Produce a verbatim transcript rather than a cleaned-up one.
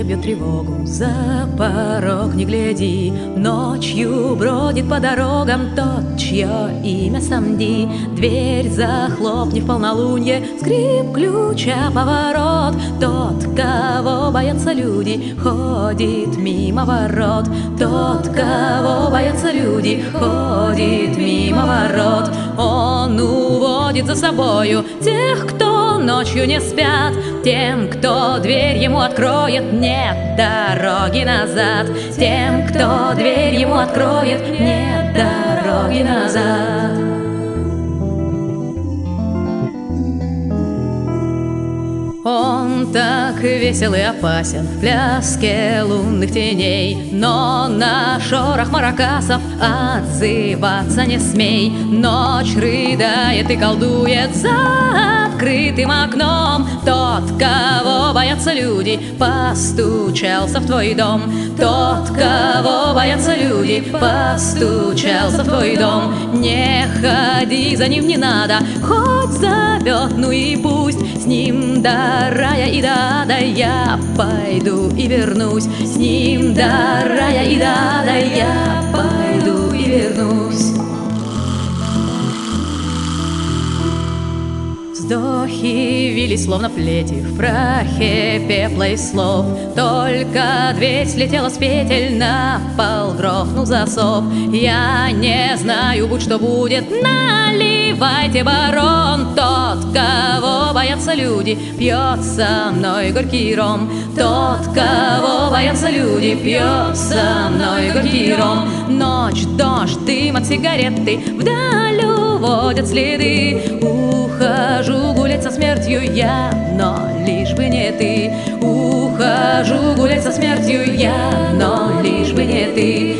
Сердце бьет тревогу, за порог не гляди. Ночью бродит по дорогам тот, чье имя Самди. Дверь захлопни в полнолунье, скрип ключа, поворот. Тот, кого боятся люди, ходит мимо ворот. Тот, кого боятся люди, ходит мимо ворот. Он уводит за собою тех, кто ночью не спят. Тем, кто дверь ему откроет, нет дороги назад. Тем, кто дверь ему откроет, нет дороги назад. Он так весел и опасен в пляске лунных теней, но на шорох маракасов отзываться не смей. Ночь рыдает и колдует за открытым окном. Тот, кого боятся люди, постучался в твой дом. Тот, кого боятся люди, постучался в твой дом. Не ходи за ним, не надо, хоть зовет, ну и пусть. С ним до рая и до ада я пойду и вернусь. С ним до рая и до ада я пойду и вернусь. Вздохи вились, словно плети, в прахе пепла и слов. Только дверь слетела с петель, на пол грохнул засов. Я не знаю, будь что будет, наливайте, барон. Тот, кого боятся люди, пьет со мной горький ром. Тот, кого боятся люди, пьет со мной горький ром. Ночь, дождь, дым от сигареты вдаль уводят следы. Ухожу гулять со смертью я, но лишь бы не ты. Ухожу гулять со смертью я, но лишь бы не ты.